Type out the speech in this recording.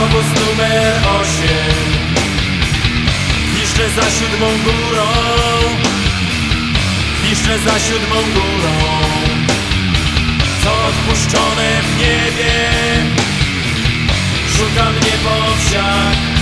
Obóz numer 8 piszczę za 7 górą, piszczę za 7 górą. Co odpuszczone w niebie szuka mnie po wsiach.